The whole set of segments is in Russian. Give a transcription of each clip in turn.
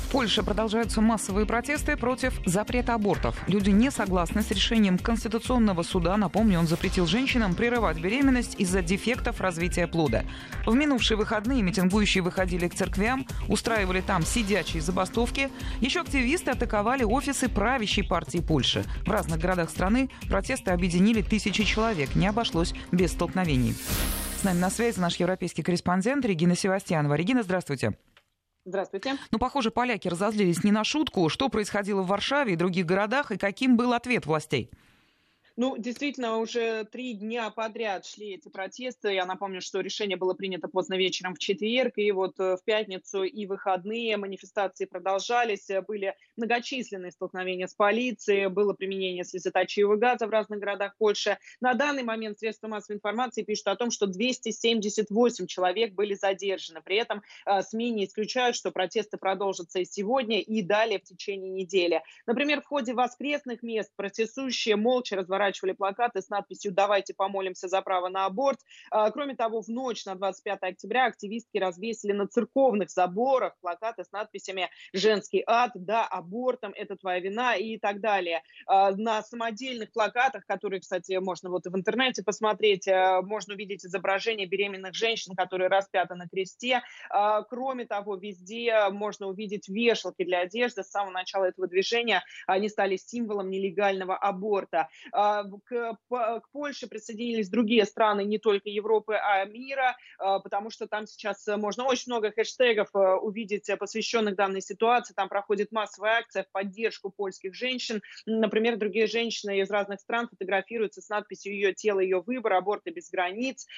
В Польше продолжаются массовые протесты против запрета абортов. Люди не согласны с решением Конституционного суда. Напомню, он запретил женщинам прерывать беременность из-за дефектов развития плода. В минувшие выходные митингующие выходили к церквям, устраивали там сидячие забастовки. Еще активисты атаковали офисы правящей партии Польши. В разных городах страны протесты объединили тысячи человек. Не обошлось без столкновений. С нами на связи наш европейский корреспондент Регина Севастьянова. Регина, здравствуйте. Здравствуйте. Похоже, поляки разозлились не на шутку. Что происходило в Варшаве и других городах, и каким был ответ властей? Действительно, уже 3 дня подряд шли эти протесты. Я напомню, что решение было принято поздно вечером в четверг, и в пятницу и выходные манифестации продолжались. Были многочисленные столкновения с полицией, было применение слезоточивого газа в разных городах Польши. На данный момент средства массовой информации пишут о том, что 278 человек были задержаны. При этом СМИ не исключают, что протесты продолжатся и сегодня, и далее в течение недели. Например, в ходе воскресных мест протестующие молча разворачивали плакаты с надписью «Давайте помолимся за право на аборт». Кроме того, в ночь на 25 октября активистки развесили на церковных заборах плакаты с надписями «Женский ад», «Да, абортом», «Это твоя вина» и так далее. На самодельных плакатах, которые, кстати, можно в интернете посмотреть, можно увидеть изображение беременных женщин, которые распяты на кресте. Кроме того, везде можно увидеть вешалки для одежды. С самого начала этого движения они стали символом нелегального аборта. К Польше присоединились другие страны, не только Европы, а мира, потому что там сейчас можно очень много хэштегов увидеть, посвященных данной ситуации. Там проходит массовая акция в поддержку польских женщин. Например, другие женщины из разных стран фотографируются с надписью «Ее тело, ее выбор», «Аборты без границ».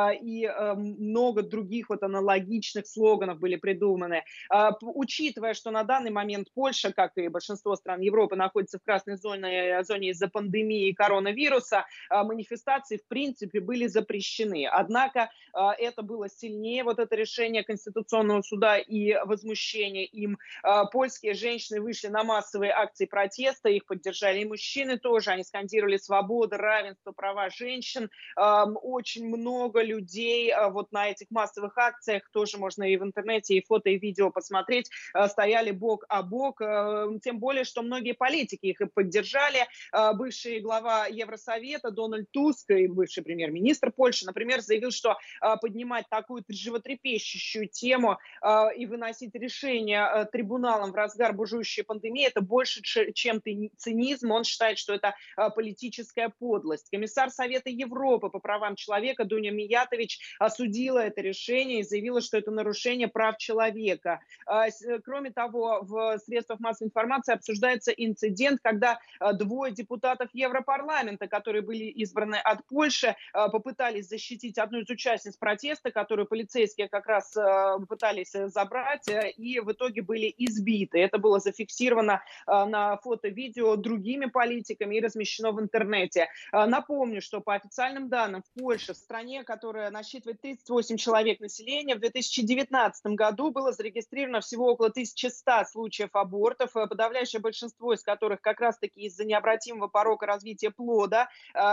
И много других аналогичных слоганов были придуманы. Учитывая, что на данный момент Польша, как и большинство стран Европы, находится в красной зоне из-за пандемии и коронавируса, манифестации в принципе были запрещены. Однако это было сильнее, это решение Конституционного суда и возмущение им. Польские женщины вышли на массовые акции протеста, их поддержали и мужчины тоже. Они скандировали свободу, равенство, права женщин. Очень много людей на этих массовых акциях, тоже можно и в интернете, и фото, и видео посмотреть, стояли бок о бок. Тем более, что многие политики их и поддержали. Бывший глава Евросовета Дональд Туск и бывший премьер-министр Польши, например, заявил, что поднимать такую животрепещущую тему и выносить решение трибуналом в разгар бушующей пандемии — это больше, чем цинизм. Он считает, что это политическая подлость. Комиссар Совета Европы по правам человека Дуня Миятович осудила это решение и заявила, что это нарушение прав человека. Кроме того, в средствах массовой информации обсуждается инцидент, когда 2 депутатов Европарламента, которые были избраны от Польши, попытались защитить одну из участниц протеста, которую полицейские как раз пытались забрать, и в итоге были избиты. Это было зафиксировано на фото-видео другими политиками и размещено в интернете. Напомню, что по официальным данным в Польше, в стране, которая насчитывает 38 человек населения, в 2019 году было зарегистрировано всего около 1100 случаев абортов, подавляющее большинство из которых как раз-таки из-за необратимого порока развития плода.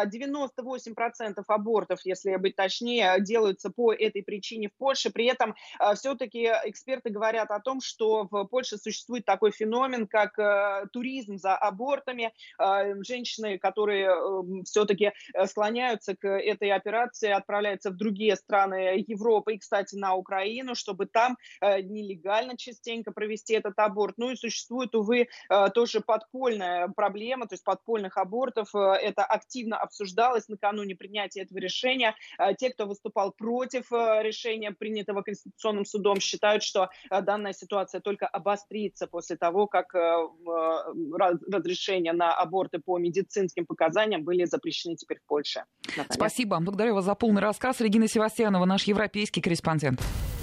98% абортов, если быть точнее, делаются по этой причине в Польше. При этом все-таки эксперты говорят о том, что в Польше существует такой феномен, как туризм за абортами. Женщины, которые все-таки склоняются к этой операции, отправляются в другие страны Европы и, кстати, на Украину, чтобы там нелегально частенько провести этот аборт. И существует, увы, тоже подпольная проблема, то есть подпольных абортов. Это активно обсуждалось накануне принятия этого решения. Те, кто выступал против решения, принятого Конституционным судом, считают, что данная ситуация только обострится после того, как разрешения на аборты по медицинским показаниям были запрещены теперь в Польше. Наталья. Спасибо. Благодарю вас за полный рассказ. Регина Севастьянова, наш европейский корреспондент.